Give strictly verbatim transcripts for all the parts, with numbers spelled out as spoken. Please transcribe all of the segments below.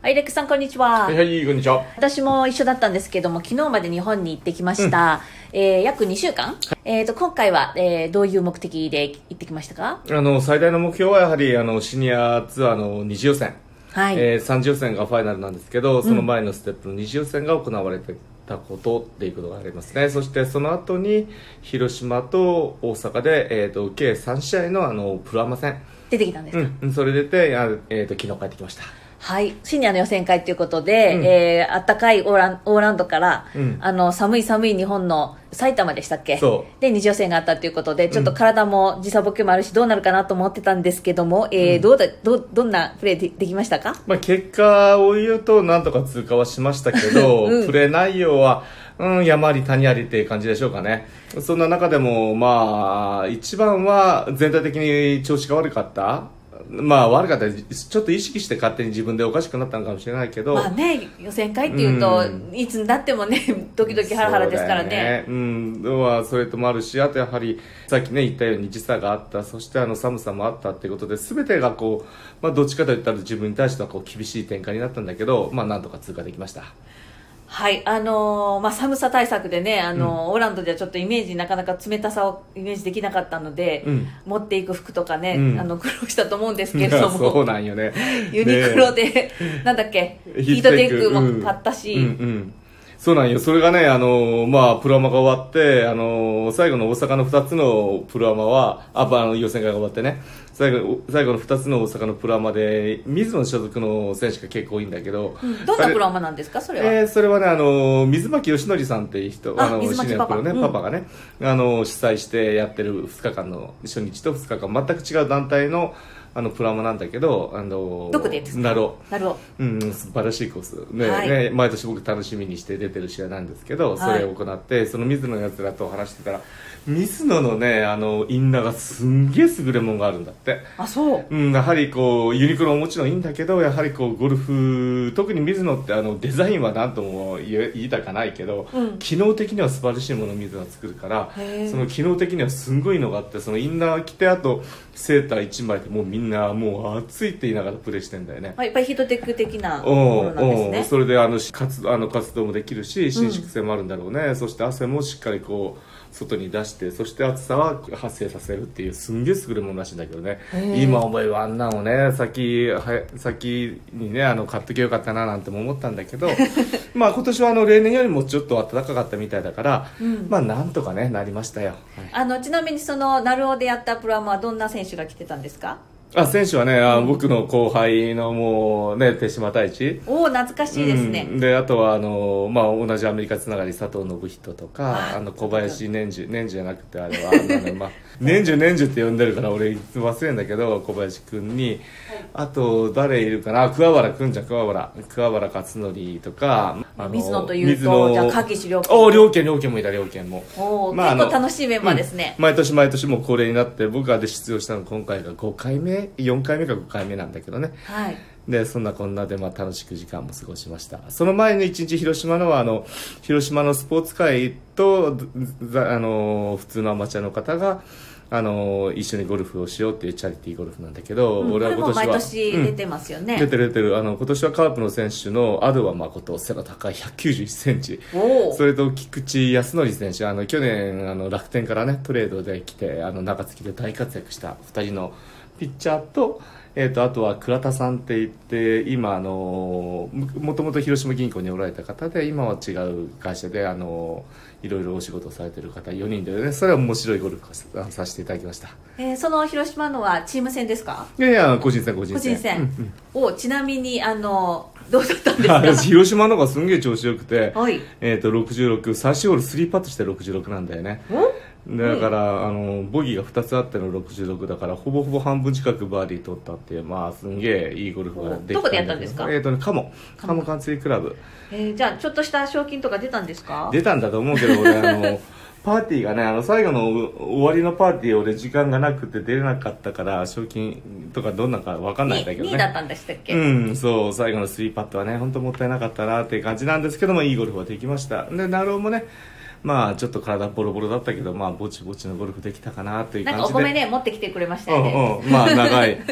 はい、レックさんこんにちは。 はい、はい、こんにちは。 私も一緒だったんですけども、昨日まで日本に行ってきました。うん、えー、約にしゅうかん。えーと、今回は、えー、どういう目的で行ってきましたか？ あの、最大の目標はやはり、あの、シニアツアーの二次予選。はい。えー、三次予選がファイナルなんですけど、その前のステップの二次予選が行われてたことっていうことがありますね。そしてその後に、広島と大阪で、えーと、計さんしあいのあの、プロアマ戦。 出てきたんですか？ うん、それ出て、あえーと、昨日帰ってきました。 はい、シニアの予選会ということで、うん、えー、暖かいオーラン、オーランドから、うん、あの寒い寒い日本の埼玉でしたっけ？そうで二次予選があったということで、ちょっと体も時差ボケもあるしどうなるかなと思ってたんですけども、えーうん、どうだどどんなプレー で, できましたか？ まあ、結果を言うとなんとか通過はしましたけど、うん、プレー内容は、うん、山あり谷ありっていう感じでしょうかね。そんな中でもまあ一番は全体的に調子が悪かった。まあ悪かったらちょっと意識して勝手に自分でおかしくなったのかもしれないけど、 まあね、予選会っていうと、うん、いつになってもねドキドキハラハラですからね。 う、ね、うん、はそれともあるし、あとやはりさっきね言ったように時差があった、そしてあの寒さもあったっていうことで、全てがこう、まあ、どっちかといったら自分に対してはこう厳しい展開になったんだけど、まあなんとか通過できました。 はい、あのーまあ、寒さ対策でね、あのーうん、オーランドではちょっとイメージなかなか冷たさをイメージできなかったので、うん、持っていく服とかね、うん、あの苦労したと思うんですけれどもそうなんよねユニクロで、ね、なんだっけヒートテックも買ったし、うんうんうん、 そうなんよ。それがね、あのー、まあ、プロアマが終わって、あのー、最後の大阪のふたつのプロアマは、あ、あの、予選会が終わってね、最後、最後のふたつの大阪のプロアマで、水野所属の選手が結構多いんだけど、 うん、どんなプロアマなんですか、それは。 えー、それはね、あのー、水巻義則さんっていう人、あの、シニアプロね、うん、パパがね、あのー、主催してやってるふつかかんの、初日とふつかかん、全く違う団体の、あのプラマなんだけど、あのどこでですか？ ナロナロ、 うん、素晴らしいコース、ね、はい、ね、毎年僕楽しみにして出てる試合なんですけど、それを行って、はい、その水野のやつらと話してたら、水野のね、あのインナーがすんげえ優れものがあるんだって。 あ、そう。 うん、やはりこうユニクロももちろんいいんだけど、やはりこうゴルフ、特に水野ってあのデザインは何とも言いたかないけど、うん、機能的には素晴らしいものを水野が作るから、その機能的にはすんごいのがあって、そのインナー着て、あとセーターいちまいでもうみんなもう暑いって言いながらプレーしてんだよね。 やっぱりヒートテック的なものなんですね。 それであの活あの活動もできるし、伸縮性もあるんだろうね、うん、そして汗もしっかりこう外に出して、そして暑さは発生させるっていうすんげえ優れものらしいんだけどね。今思えばあんなのね、先は先にね、あの買っときゃよかったななんても思ったんだけどまあ今年はあの例年よりもちょっと暖かかったみたいだから、うん、まあなんとかねなりましたよ。はい、 あのちなみにそのナルオでやったプロアマはどんな選手が来てたんですか？ あ、選手はね、あ、僕の後輩のもうね、手島太一。 おお、懐かしいですね。 うん、で、あとはあの、まあ、同じアメリカつながり佐藤信人とか、あの、小林年中、年中じゃなくてあれは、あのね、まあ、年中年中って呼んでるから俺いつも忘れるんだけど、小林くんに、あと、誰いるかな、桑原くんじゃん、桑原。桑原勝則とか、 あの水野というと、じゃあ、影石良健。お、良健、良健もいた、良健も。 お、まあ、結構楽しいメンバーですね。 うん、毎年毎年もう恒例になって、僕がで出場したの今回がごかいめよんかいめかごかいめなんだけどね、はい、でそんなこんなで、まあ、楽しく時間も過ごしました。その前の一日広島のはあの広島のスポーツ界とあの普通のアマチュアの方があの一緒にゴルフをしようっていうチャリティーゴルフなんだけど、 うん、俺は今年はこれも毎年出てますよね、うん、 出てる出てる。あの今年はカープの選手のアドワ誠、背の高いひゃくきゅうじゅういっセンチ、それと菊池康則選手、あの去年あの楽天からねトレードで来てあの中継ぎで大活躍したふたりのピッチャーと、えー、とあとは倉田さんって言って今あのもともと広島銀行におられた方で今は違う会社であのいろいろお仕事をされてる方よにんで、ね、それは面白いゴルフをさせていただきました。 えー、その広島のはチーム戦ですか？ いやいや個人戦個人戦個人戦、うんうん、をちなみにあのどうだったんですか？ 広島の方がすんげえ調子よくて、 はい、 えー、とろくじゅうろく、最終ホールスリーパットしてろくじゅうろくなんだよね。だから、うん、あのボギーがふたつあってのろくじゅうろくだから、ほぼほぼ半分近くバーディー取ったっていう、まあすんげえいいゴルフができたんだけど。 どこでやったんですか？ えーとね、カモカモカンツリークラブ。 えー、じゃあちょっとした賞金とか出たんですか？ 出たんだと思うけど、俺あのパーティーがね、あの最後の終わりのパーティー俺時間がなくて出れなかったから賞金とかどんなか分かんないんだけどね。 にいだったんでしたっけ？ うん、そう、最後のスリーパットはね本当もったいなかったなっていう感じなんですけども、いいゴルフはできました。でナローもね、まあちょっと体ボロボロだったけど、まあぼちぼちのゴルフできたかなという感じで。 なんかお米ね持ってきてくれましたよね。 うんうん、まあ長い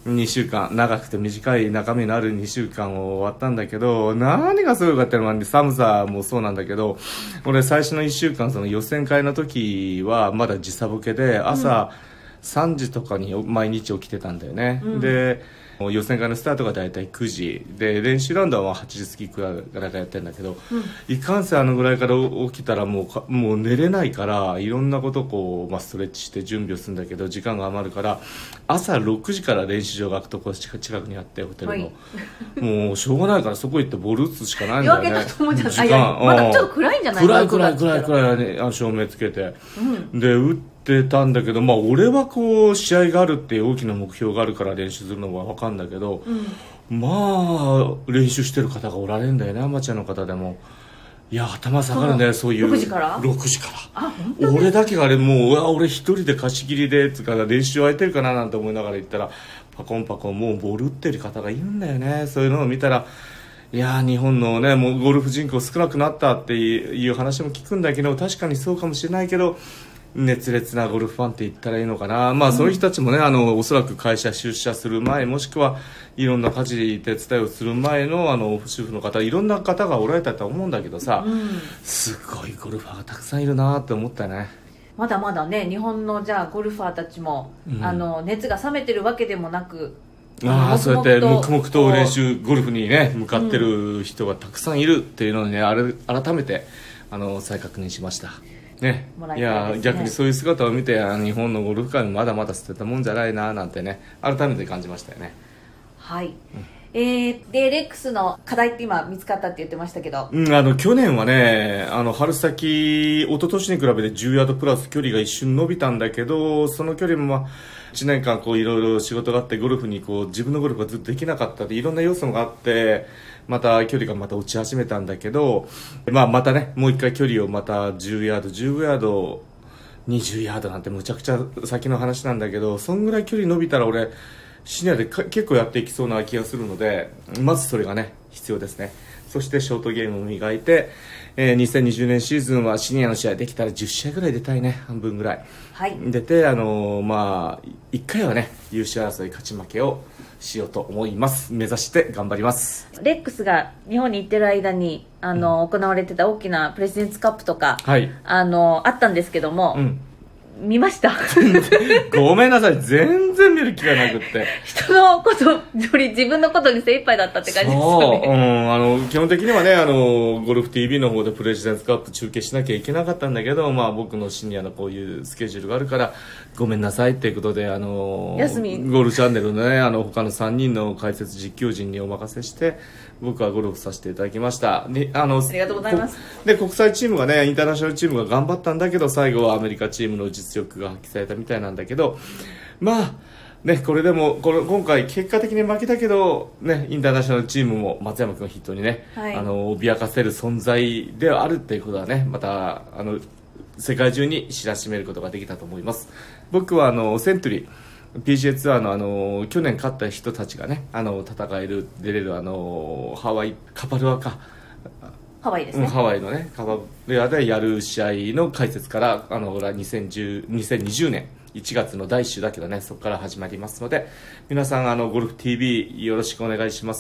にしゅうかん、長くて短い中身のあるにしゅうかんを終わったんだけど、何がすごいかっていうのは寒さもそうなんだけど、俺最初のいっしゅうかんその予選会の時はまだ時差ボケで朝さんじとかに毎日起きてたんだよね、うん、で予選会のスタートがだいたいくじで、練習ラウンドははちじ過ぎくらいからやってるんだけど、うん、いかんせんあのぐらいから起きたらもうかもう寝れないから、いろんなことをこう、まあ、ストレッチして準備をするんだけど時間が余るから、朝ろくじから練習場が開くとこ近くにあって、ホテルの、はい、もうしょうがないからそこ行ってボール打つしかないんだよね。 夜明けとともじゃない、まだちょっと暗いんじゃない？ 暗い暗い暗い暗い、ね、照明つけて、うん、で打ってってたんだけど、まあ、俺はこう試合があるっていう大きな目標があるから練習するのは分かるんだけど、うん、まあ練習してる方がおられるんだよね、アマチュアの方でも。いや頭下がるね、そういうろくじからろくじから俺だけがあれもう、うわ俺一人で貸し切りでつか練習空いてるかななんて思いながら行ったら、パコンパコンもうボール打ってる方がいるんだよね。そういうのを見たら、いや日本のねもうゴルフ人口少なくなったっていう話も聞くんだけど、確かにそうかもしれないけど、熱烈なゴルフファンって言ったらいいのかな、まあ、そういう人たちもね、あのおそらく会社出社する前、もしくはいろんな家事手伝いをする前のあの主婦の方、いろんな方がおられたと思うんだけどさ、うん、すごいゴルファーがたくさんいるなって思ったね。 まだまだね、日本のじゃあゴルファーたちも、うん、あの熱が冷めてるわけでもなく、 ああそうやって黙々と練習ゴルフにね向かってる人がたくさんいるっていうのをね、あれ改めてあの再確認しましたね。いや逆にそういう姿を見て、日本のゴルフ界もまだまだ捨てたもんじゃないななんてね、改めて感じましたよね。 はい、うん、えー、でレックスの課題って今見つかったって言ってましたけど、 うん、あの去年はね、あの春先一昨年に比べてじゅうヤードプラス距離が一瞬伸びたんだけど、その距離も、まあ、いちねんかんこういろいろ仕事があってゴルフにこう自分のゴルフがずっとできなかったで、いろんな要素があってまた距離がまた落ち始めたんだけど、まあ、またねもう一回距離をまたじゅうヤードじゅうごヤードにじゅうヤードなんてむちゃくちゃ先の話なんだけど、そんぐらい距離伸びたら俺シニアで結構やっていきそうな気がするので、まずそれがね必要ですね。そしてショートゲームを磨いて、えー、にせんにじゅうねんシーズンはシニアの試合できたらじゅっしあいぐらい出たいね、半分ぐらい、はい、出て、あのー、まあいっかいはね優勝争い勝ち負けをしようと思います。目指して頑張ります。 レックスが日本に行ってる間にあの、うん、行われてた大きなプレジデンツカップとか、はい、あのあったんですけども、うん、見ましたごめんなさい、全然見る気がなくって人のことより自分のことに精一杯だったって感じですよね。 そう、うん、あの基本的にはね、あのゴルフ ティーブイ の方でプレジデンツカップ中継しなきゃいけなかったんだけど、まあ、僕のシニアのこういうスケジュールがあるからごめんなさいっていうことで、あの休みゴルフチャンネルのね、あの他のさんにんの解説実況陣にお任せして僕はゴルフさせていただきました。で、あの、 ありがとうございます。 で、国際チームがね、インターナショナルチームが頑張ったんだけど、最後はアメリカチームの実力が発揮されたみたいなんだけど、まあ、ね、これでも、この今回結果的に負けたけど、ね、インターナショナルチームも松山君を筆頭にね、はい、あの、脅かせる存在であるっていうことはね、また、あの、世界中に知らしめることができたと思います。僕は、あの、セントリー、ピージェー ツアーの、あの去年勝った人たちがね、あの戦える出れるあのハワイカパルアかハワイですね、 うん、ハワイのねカパルアでやる試合の解説からあのほらにせんにじゅうにねんいちがつのだいいっ週だけどね、そこから始まりますので、皆さんあのゴルフ ティーブイ よろしくお願いします。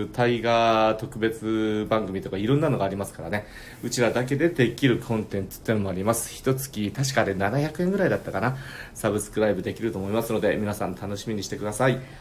タイガー特別番組とかいろんなのがありますからね、うちらだけでできるコンテンツっていうのもあります。一月確かあれななひゃくえんぐらいだったかな、サブスクライブできると思いますので、皆さん楽しみにしてください。